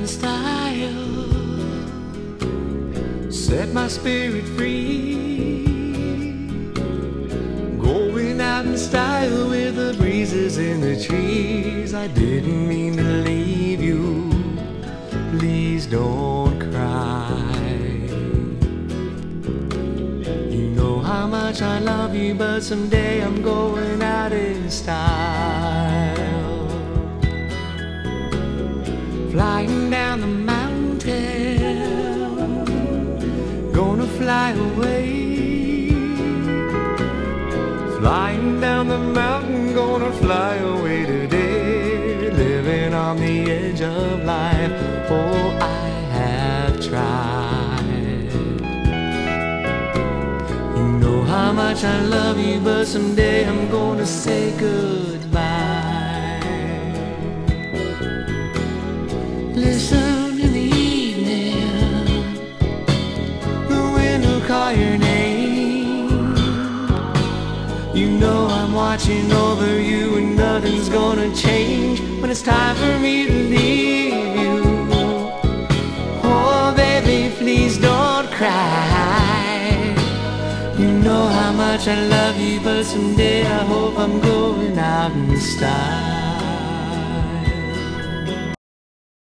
style, set my spirit free, going out in style with the breezes in the trees. I didn't mean to leave you, please don't cry. You know how much I love you, but someday I'm going out in style, flying down the mountain, gonna fly away. Flying down the mountain, gonna fly away today. Living on the edge of life, oh, I have tried. You know how much I love you, but someday I'm gonna say goodbye. Listen in the evening, the wind will call your name. You know I'm watching over you, and nothing's gonna change when it's time for me to leave you. Oh baby, please don't cry. You know how much I love you, but someday I hope I'm going out in style.